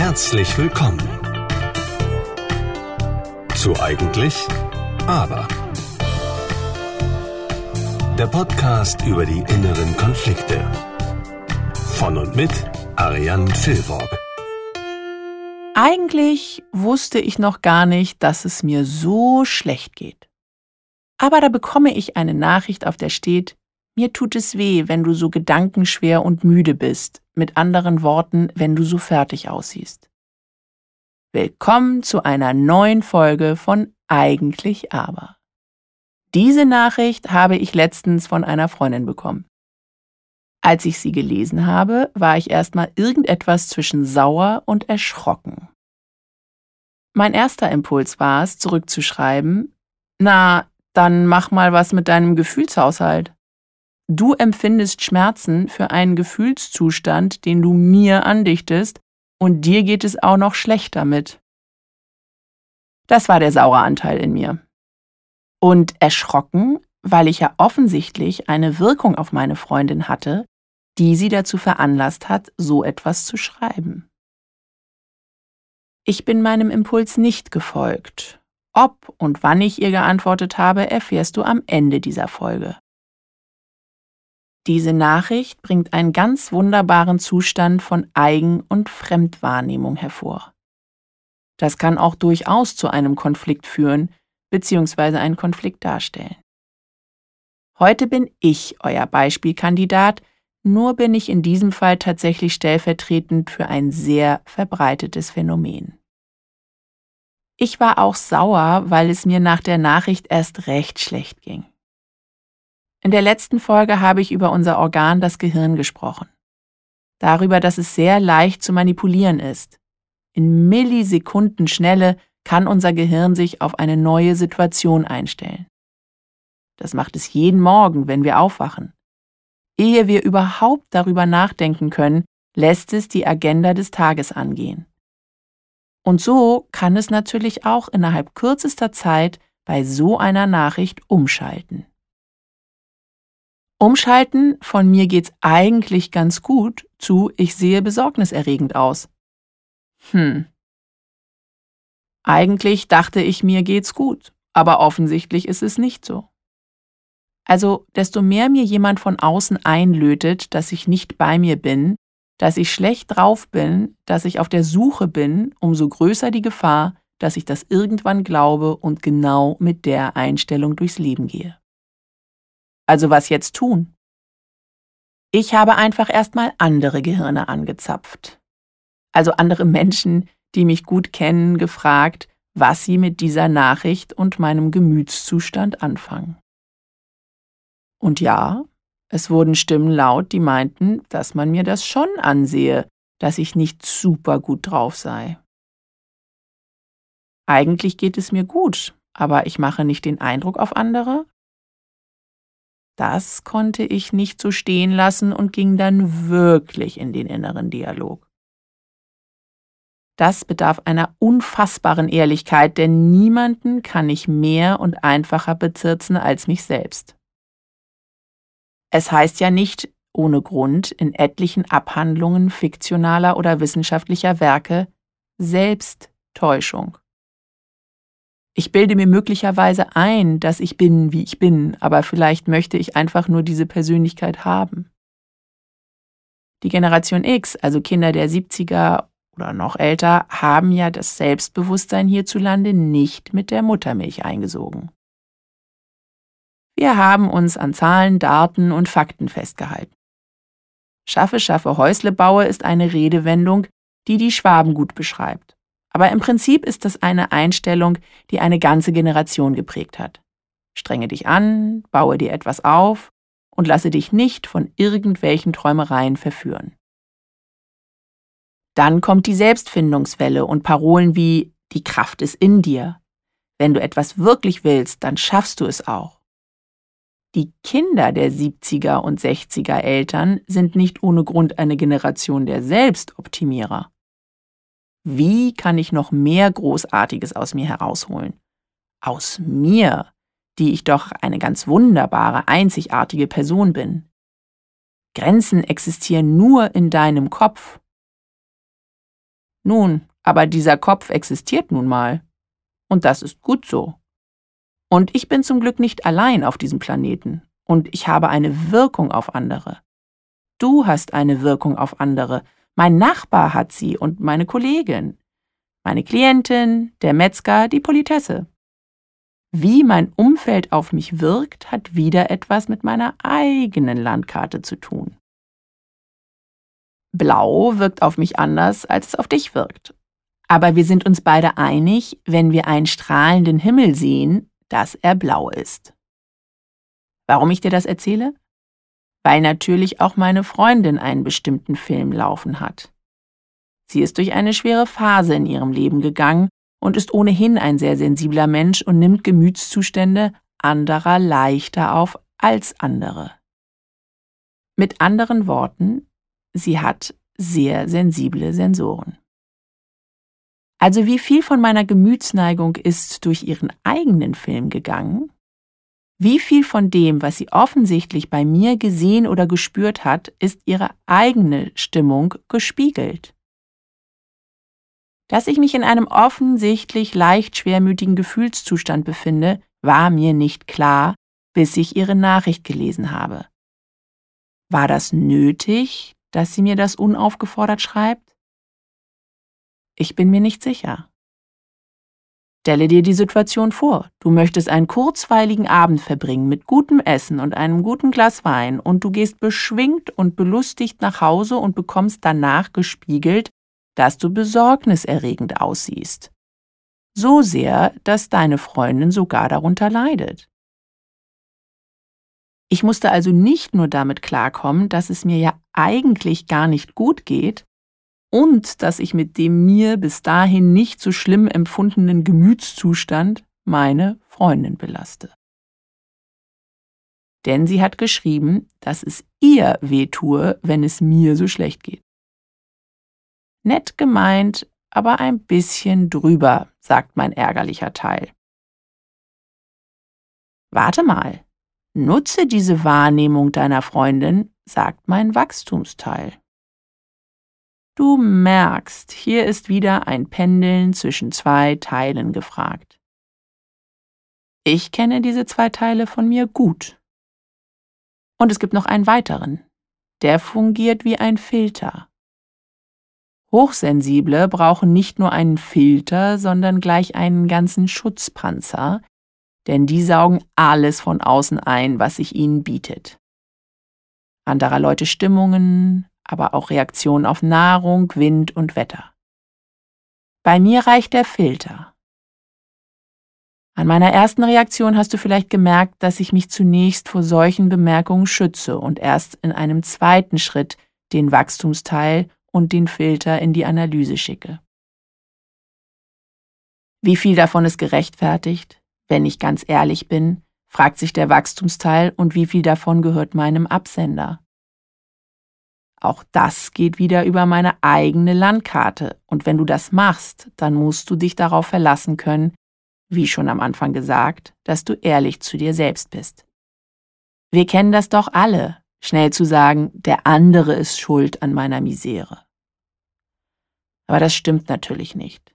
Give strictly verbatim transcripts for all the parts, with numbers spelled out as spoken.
Herzlich willkommen zu Eigentlich Aber. Der Podcast über die inneren Konflikte. Von und mit Ariane Filborg. Eigentlich wusste ich noch gar nicht, dass es mir so schlecht geht. Aber da bekomme ich eine Nachricht, auf der steht: Mir tut es weh, wenn du so gedankenschwer und müde bist. Mit anderen Worten, wenn du so fertig aussiehst. Willkommen zu einer neuen Folge von Eigentlich Aber. Diese Nachricht habe ich letztens von einer Freundin bekommen. Als ich sie gelesen habe, war ich erstmal irgendetwas zwischen sauer und erschrocken. Mein erster Impuls war es, zurückzuschreiben: Na, dann mach mal was mit deinem Gefühlshaushalt. Du empfindest Schmerzen für einen Gefühlszustand, den du mir andichtest, und dir geht es auch noch schlecht damit. Das war der saure Anteil in mir. Und erschrocken, weil ich ja offensichtlich eine Wirkung auf meine Freundin hatte, die sie dazu veranlasst hat, so etwas zu schreiben. Ich bin meinem Impuls nicht gefolgt. Ob und wann ich ihr geantwortet habe, erfährst du am Ende dieser Folge. Diese Nachricht bringt einen ganz wunderbaren Zustand von Eigen- und Fremdwahrnehmung hervor. Das kann auch durchaus zu einem Konflikt führen, beziehungsweise einen Konflikt darstellen. Heute bin ich euer Beispielkandidat, nur bin ich in diesem Fall tatsächlich stellvertretend für ein sehr verbreitetes Phänomen. Ich war auch sauer, weil es mir nach der Nachricht erst recht schlecht ging. In der letzten Folge habe ich über unser Organ, das Gehirn, gesprochen. Darüber, dass es sehr leicht zu manipulieren ist. In Millisekundenschnelle kann unser Gehirn sich auf eine neue Situation einstellen. Das macht es jeden Morgen, wenn wir aufwachen. Ehe wir überhaupt darüber nachdenken können, lässt es die Agenda des Tages angehen. Und so kann es natürlich auch innerhalb kürzester Zeit bei so einer Nachricht umschalten. Umschalten von mir geht's eigentlich ganz gut zu ich sehe besorgniserregend aus. Hm. Eigentlich dachte ich, mir geht's gut, aber offensichtlich ist es nicht so. Also, desto mehr mir jemand von außen einlötet, dass ich nicht bei mir bin, dass ich schlecht drauf bin, dass ich auf der Suche bin, umso größer die Gefahr, dass ich das irgendwann glaube und genau mit der Einstellung durchs Leben gehe. Also was jetzt tun? Ich habe einfach erstmal andere Gehirne angezapft. Also andere Menschen, die mich gut kennen, gefragt, was sie mit dieser Nachricht und meinem Gemütszustand anfangen. Und ja, es wurden Stimmen laut, die meinten, dass man mir das schon ansehe, dass ich nicht super gut drauf sei. Eigentlich geht es mir gut, aber ich mache nicht den Eindruck auf andere. Das konnte ich nicht so stehen lassen und ging dann wirklich in den inneren Dialog. Das bedarf einer unfassbaren Ehrlichkeit, denn niemanden kann ich mehr und einfacher bezirzen als mich selbst. Es heißt ja nicht ohne Grund in etlichen Abhandlungen fiktionaler oder wissenschaftlicher Werke Selbsttäuschung. Ich bilde mir möglicherweise ein, dass ich bin, wie ich bin, aber vielleicht möchte ich einfach nur diese Persönlichkeit haben. Die Generation X, also Kinder der siebziger oder noch älter, haben ja das Selbstbewusstsein hierzulande nicht mit der Muttermilch eingesogen. Wir haben uns an Zahlen, Daten und Fakten festgehalten. Schaffe, schaffe, Häusle baue ist eine Redewendung, die die Schwaben gut beschreibt. Aber im Prinzip ist das eine Einstellung, die eine ganze Generation geprägt hat. Strenge dich an, baue dir etwas auf und lasse dich nicht von irgendwelchen Träumereien verführen. Dann kommt die Selbstfindungswelle und Parolen wie die Kraft ist in dir. Wenn du etwas wirklich willst, dann schaffst du es auch. Die Kinder der siebziger und sechziger Eltern sind nicht ohne Grund eine Generation der Selbstoptimierer. Wie kann ich noch mehr Großartiges aus mir herausholen? Aus mir, die ich doch eine ganz wunderbare, einzigartige Person bin. Grenzen existieren nur in deinem Kopf. Nun, aber dieser Kopf existiert nun mal. Und das ist gut so. Und ich bin zum Glück nicht allein auf diesem Planeten. Und ich habe eine Wirkung auf andere. Du hast eine Wirkung auf andere. Mein Nachbar hat sie und meine Kollegin. Meine Klientin, der Metzger, die Politesse. Wie mein Umfeld auf mich wirkt, hat wieder etwas mit meiner eigenen Landkarte zu tun. Blau wirkt auf mich anders, als es auf dich wirkt. Aber wir sind uns beide einig, wenn wir einen strahlenden Himmel sehen, dass er blau ist. Warum ich dir das erzähle? Weil natürlich auch meine Freundin einen bestimmten Film laufen hat. Sie ist durch eine schwere Phase in ihrem Leben gegangen und ist ohnehin ein sehr sensibler Mensch und nimmt Gemütszustände anderer leichter auf als andere. Mit anderen Worten, sie hat sehr sensible Sensoren. Also wie viel von meiner Gemütsneigung ist durch ihren eigenen Film gegangen? Wie viel von dem, was sie offensichtlich bei mir gesehen oder gespürt hat, ist ihre eigene Stimmung gespiegelt? Dass ich mich in einem offensichtlich leicht schwermütigen Gefühlszustand befinde, war mir nicht klar, bis ich ihre Nachricht gelesen habe. War das nötig, dass sie mir das unaufgefordert schreibt? Ich bin mir nicht sicher. Stelle dir die Situation vor, du möchtest einen kurzweiligen Abend verbringen mit gutem Essen und einem guten Glas Wein und du gehst beschwingt und belustigt nach Hause und bekommst danach gespiegelt, dass du besorgniserregend aussiehst. So sehr, dass deine Freundin sogar darunter leidet. Ich musste also nicht nur damit klarkommen, dass es mir ja eigentlich gar nicht gut geht und dass ich mit dem mir bis dahin nicht so schlimm empfundenen Gemütszustand meine Freundin belaste. Denn sie hat geschrieben, dass es ihr wehtue, wenn es mir so schlecht geht. Nett gemeint, aber ein bisschen drüber, sagt mein ärgerlicher Teil. Warte mal, nutze diese Wahrnehmung deiner Freundin, sagt mein Wachstumsteil. Du merkst, hier ist wieder ein Pendeln zwischen zwei Teilen gefragt. Ich kenne diese zwei Teile von mir gut. Und es gibt noch einen weiteren. Der fungiert wie ein Filter. Hochsensible brauchen nicht nur einen Filter, sondern gleich einen ganzen Schutzpanzer, denn die saugen alles von außen ein, was sich ihnen bietet. Anderer Leute Stimmungen, aber auch Reaktionen auf Nahrung, Wind und Wetter. Bei mir reicht der Filter. An meiner ersten Reaktion hast du vielleicht gemerkt, dass ich mich zunächst vor solchen Bemerkungen schütze und erst in einem zweiten Schritt den Wachstumsteil und den Filter in die Analyse schicke. Wie viel davon ist gerechtfertigt? Wenn ich ganz ehrlich bin, fragt sich der Wachstumsteil, und wie viel davon gehört meinem Absender? Auch das geht wieder über meine eigene Landkarte, und wenn du das machst, dann musst du dich darauf verlassen können, wie schon am Anfang gesagt, dass du ehrlich zu dir selbst bist. Wir kennen das doch alle, schnell zu sagen, der andere ist schuld an meiner Misere. Aber das stimmt natürlich nicht.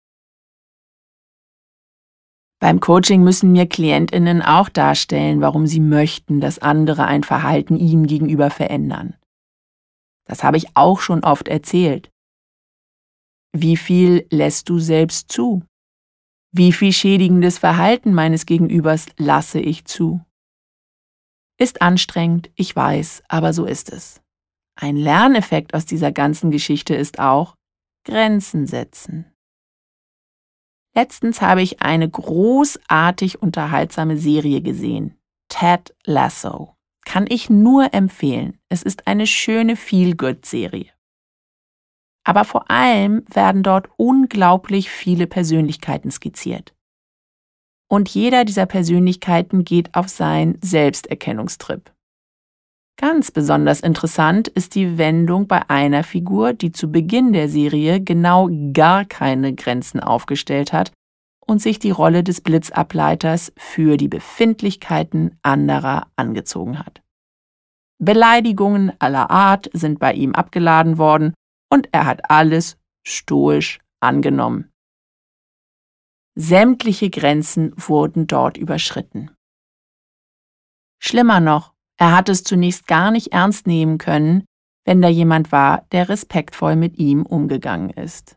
Beim Coaching müssen mir KlientInnen auch darstellen, warum sie möchten, dass andere ein Verhalten ihnen gegenüber verändern. Das habe ich auch schon oft erzählt. Wie viel lässt du selbst zu? Wie viel schädigendes Verhalten meines Gegenübers lasse ich zu? Ist anstrengend, ich weiß, aber so ist es. Ein Lerneffekt aus dieser ganzen Geschichte ist auch Grenzen setzen. Letztens habe ich eine großartig unterhaltsame Serie gesehen, Ted Lasso. Kann ich nur empfehlen. Es ist eine schöne Feel-Good-Serie. Aber vor allem werden dort unglaublich viele Persönlichkeiten skizziert. Und jeder dieser Persönlichkeiten geht auf seinen Selbsterkennungstrip. Ganz besonders interessant ist die Wendung bei einer Figur, die zu Beginn der Serie genau gar keine Grenzen aufgestellt hat und sich die Rolle des Blitzableiters für die Befindlichkeiten anderer angezogen hat. Beleidigungen aller Art sind bei ihm abgeladen worden und er hat alles stoisch angenommen. Sämtliche Grenzen wurden dort überschritten. Schlimmer noch, er hat es zunächst gar nicht ernst nehmen können, wenn da jemand war, der respektvoll mit ihm umgegangen ist.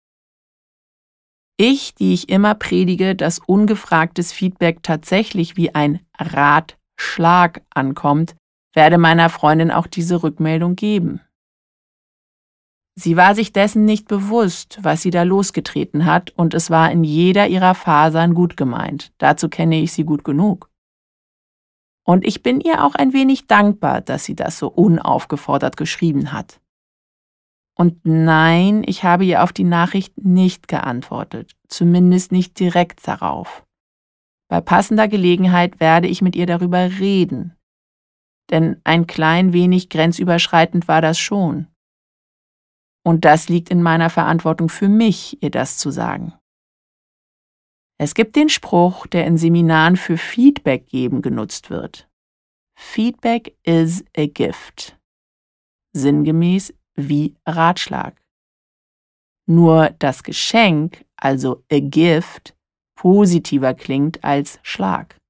Ich, die ich immer predige, dass ungefragtes Feedback tatsächlich wie ein Ratschlag ankommt, werde meiner Freundin auch diese Rückmeldung geben. Sie war sich dessen nicht bewusst, was sie da losgetreten hat, und es war in jeder ihrer Fasern gut gemeint. Dazu kenne ich sie gut genug. Und ich bin ihr auch ein wenig dankbar, dass sie das so unaufgefordert geschrieben hat. Und nein, ich habe ihr auf die Nachricht nicht geantwortet, zumindest nicht direkt darauf. Bei passender Gelegenheit werde ich mit ihr darüber reden. Denn ein klein wenig grenzüberschreitend war das schon. Und das liegt in meiner Verantwortung für mich, ihr das zu sagen. Es gibt den Spruch, der in Seminaren für Feedback geben genutzt wird. Feedback is a gift. Sinngemäß wie Ratschlag. Nur das Geschenk, also a gift, positiver klingt als Schlag.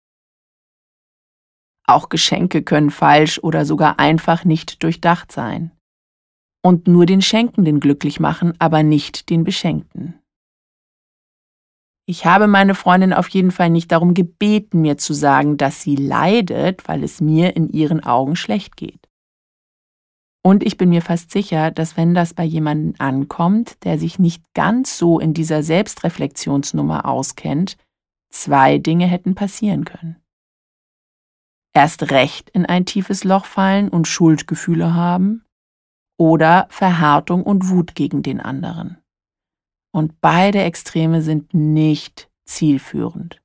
Auch Geschenke können falsch oder sogar einfach nicht durchdacht sein. Und nur den Schenkenden glücklich machen, aber nicht den Beschenkten. Ich habe meine Freundin auf jeden Fall nicht darum gebeten, mir zu sagen, dass sie leidet, weil es mir in ihren Augen schlecht geht. Und ich bin mir fast sicher, dass wenn das bei jemandem ankommt, der sich nicht ganz so in dieser Selbstreflexionsnummer auskennt, zwei Dinge hätten passieren können. Erst recht in ein tiefes Loch fallen und Schuldgefühle haben oder Verhärtung und Wut gegen den anderen. Und beide Extreme sind nicht zielführend.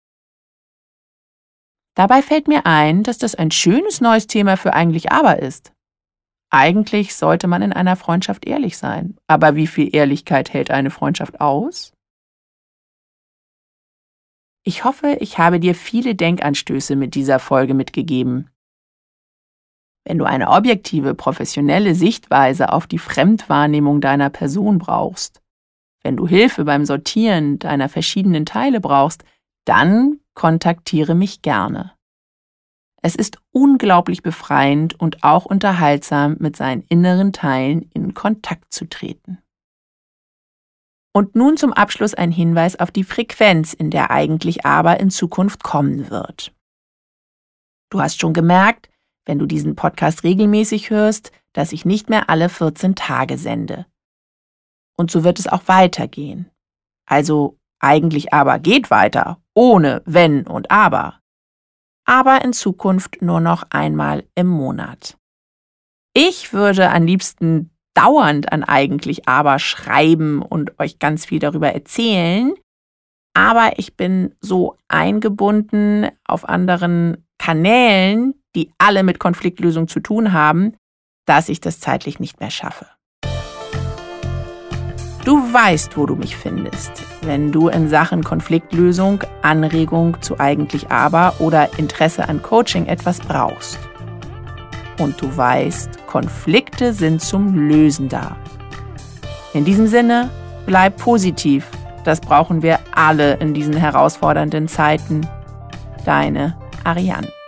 Dabei fällt mir ein, dass das ein schönes neues Thema für Eigentlich Aber ist. Eigentlich sollte man in einer Freundschaft ehrlich sein. Aber wie viel Ehrlichkeit hält eine Freundschaft aus? Ich hoffe, ich habe dir viele Denkanstöße mit dieser Folge mitgegeben. Wenn du eine objektive, professionelle Sichtweise auf die Fremdwahrnehmung deiner Person brauchst, wenn du Hilfe beim Sortieren deiner verschiedenen Teile brauchst, dann kontaktiere mich gerne. Es ist unglaublich befreiend und auch unterhaltsam, mit seinen inneren Teilen in Kontakt zu treten. Und nun zum Abschluss ein Hinweis auf die Frequenz, in der Eigentlich Aber in Zukunft kommen wird. Du hast schon gemerkt, wenn du diesen Podcast regelmäßig hörst, dass ich nicht mehr alle vierzehn Tage sende. Und so wird es auch weitergehen. Also Eigentlich Aber geht weiter, ohne Wenn und Aber. Aber in Zukunft nur noch einmal im Monat. Ich würde am liebsten dauernd an Eigentlich Aber schreiben und euch ganz viel darüber erzählen, aber ich bin so eingebunden auf anderen Kanälen, die alle mit Konfliktlösung zu tun haben, dass ich das zeitlich nicht mehr schaffe. Du weißt, wo du mich findest, wenn du in Sachen Konfliktlösung, Anregung zu Eigentlich Aber oder Interesse an Coaching etwas brauchst. Und du weißt, Konflikte sind zum Lösen da. In diesem Sinne, bleib positiv. Das brauchen wir alle in diesen herausfordernden Zeiten. Deine Ariane.